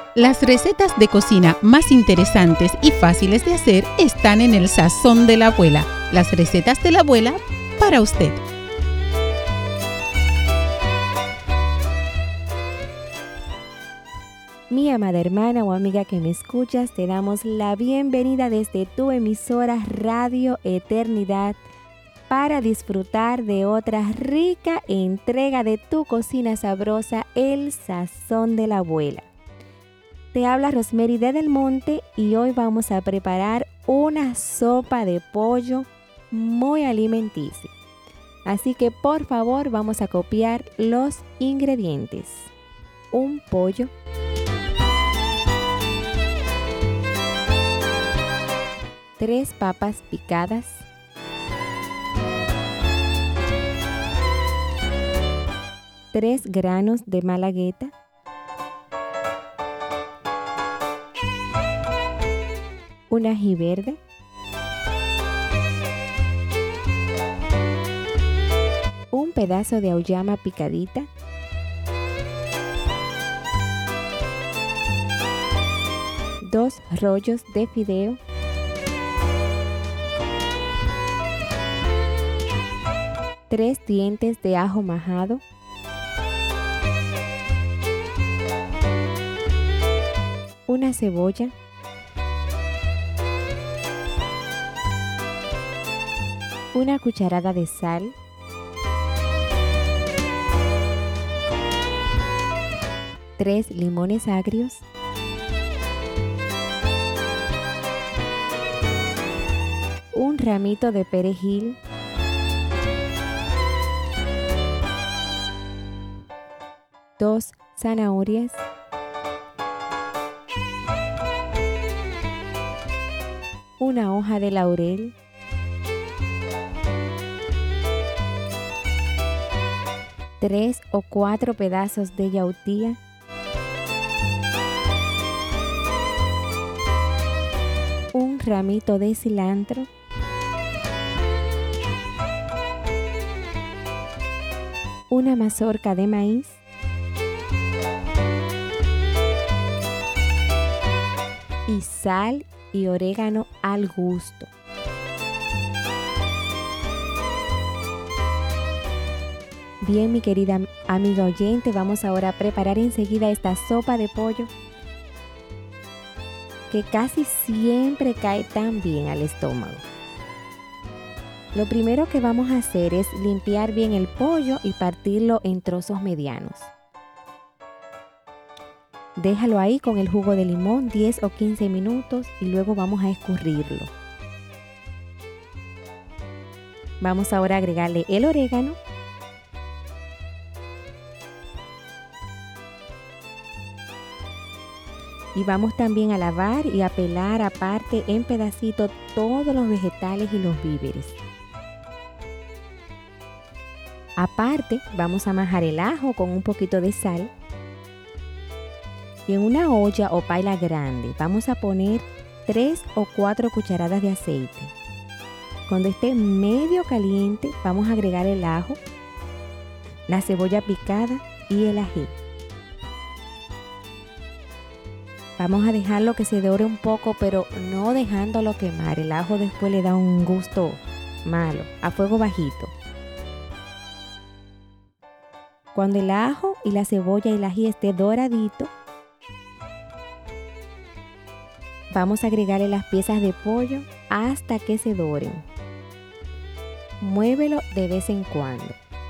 Las recetas de cocina más interesantes y fáciles de hacer están en el sazón de la abuela. Las recetas de la abuela para usted. Mi amada hermana o amiga que me escuchas, te damos la bienvenida desde tu emisora Radio Eternidad para disfrutar de otra rica entrega de tu cocina sabrosa, el sazón de la abuela. Te habla Rosemary de Del Monte y hoy vamos a preparar una sopa de pollo muy alimenticia. Así que por favor vamos a copiar los ingredientes. Un pollo, 3 papas picadas, 3 granos de malagueta, un ají verde, un pedazo de auyama picadita, dos rollos de fideo, tres dientes de ajo majado, una cebolla, una cucharada de sal, tres limones agrios, un ramito de perejil, dos zanahorias, una hoja de laurel, tres o cuatro pedazos de yautía, un ramito de cilantro, una mazorca de maíz, y sal y orégano al gusto. Bien, mi querida amiga oyente, vamos ahora a preparar enseguida esta sopa de pollo que casi siempre cae tan bien al estómago. Lo primero que vamos a hacer es limpiar bien el pollo y partirlo en trozos medianos. Déjalo ahí con el jugo de limón 10 o 15 minutos y luego vamos a escurrirlo. Vamos ahora a agregarle el orégano, y vamos también a lavar y a pelar aparte en pedacitos todos los vegetales y los víveres. Aparte, vamos a majar el ajo con un poquito de sal. Y en una olla o paila grande vamos a poner 3 o 4 cucharadas de aceite. Cuando esté medio caliente, vamos a agregar el ajo, la cebolla picada y el ají. Vamos a dejarlo que se dore un poco, pero no dejándolo quemar. El ajo después le da un gusto malo, a fuego bajito. Cuando el ajo y la cebolla y el ají esté doradito, vamos a agregarle las piezas de pollo hasta que se doren. Muévelo de vez en cuando.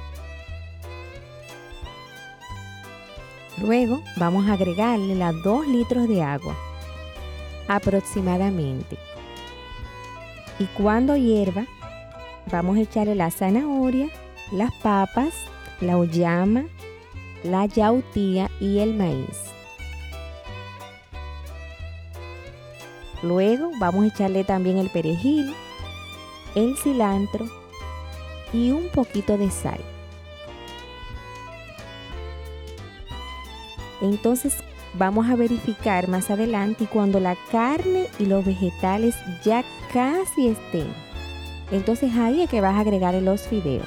Luego vamos a agregarle las 2 litros de agua aproximadamente. Y cuando hierva, vamos a echarle la zanahoria, las papas, la auyama, la yautía y el maíz. Luego vamos a echarle también el perejil, el cilantro y un poquito de sal. Entonces vamos a verificar más adelante y cuando la carne y los vegetales ya casi estén, entonces ahí es que vas a agregar los fideos.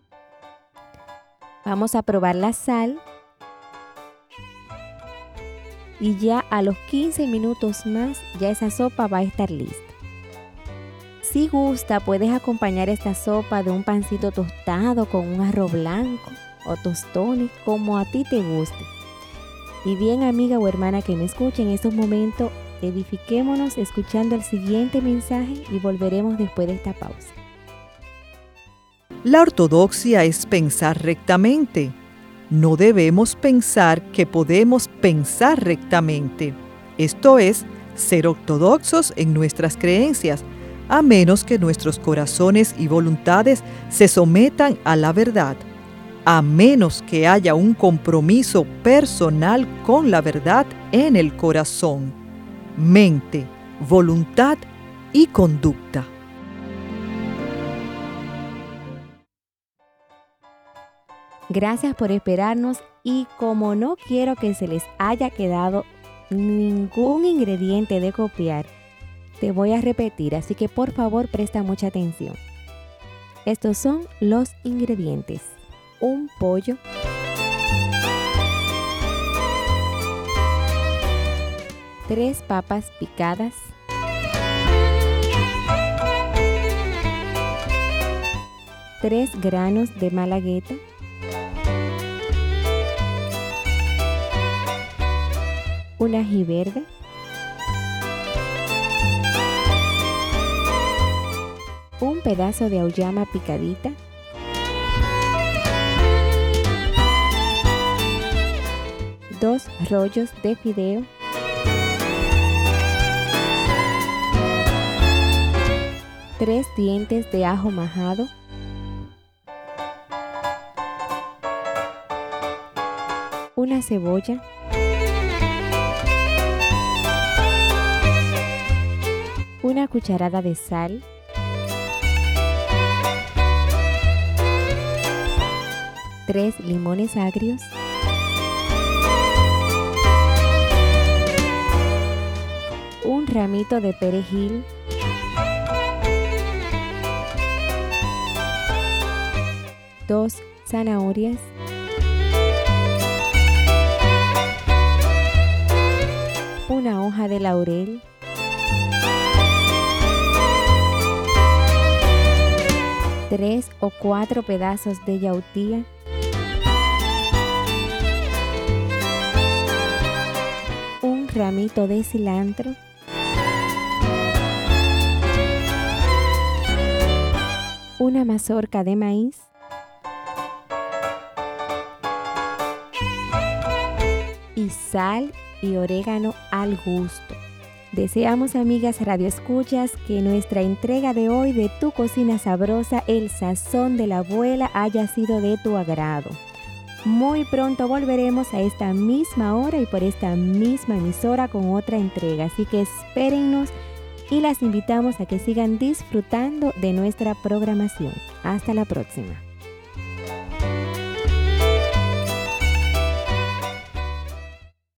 Vamos a probar la sal y ya a los 15 minutos más ya esa sopa va a estar lista. Si gusta, puedes acompañar esta sopa de un pancito tostado con un arroz blanco o tostones, como a ti te guste. Y bien, amiga o hermana que me escuche en estos momentos, edifiquémonos escuchando el siguiente mensaje y volveremos después de esta pausa. La ortodoxia es pensar rectamente. No debemos pensar que podemos pensar rectamente. Esto es, ser ortodoxos en nuestras creencias, a menos que nuestros corazones y voluntades se sometan a la verdad, a menos que haya un compromiso personal con la verdad en el corazón, mente, voluntad y conducta. Gracias por esperarnos y como no quiero que se les haya quedado ningún ingrediente de copiar, te voy a repetir, así que por favor presta mucha atención. Estos son los ingredientes: un pollo, tres papas picadas, tres granos de malagueta, un ají verde, un pedazo de auyama picadita, dos rollos de fideo, tres dientes de ajo majado, una cebolla, una cucharada de sal, tres limones agrios, un ramito de perejil, dos zanahorias, una hoja de laurel, tres o cuatro pedazos de yautía, un ramito de cilantro, una mazorca de maíz, y sal y orégano al gusto. Deseamos, amigas radioescuchas, que nuestra entrega de hoy de Tu Cocina Sabrosa, el sazón de la abuela, haya sido de tu agrado. Muy pronto volveremos a esta misma hora y por esta misma emisora con otra entrega, así que espérennos y las invitamos a que sigan disfrutando de nuestra programación. Hasta la próxima.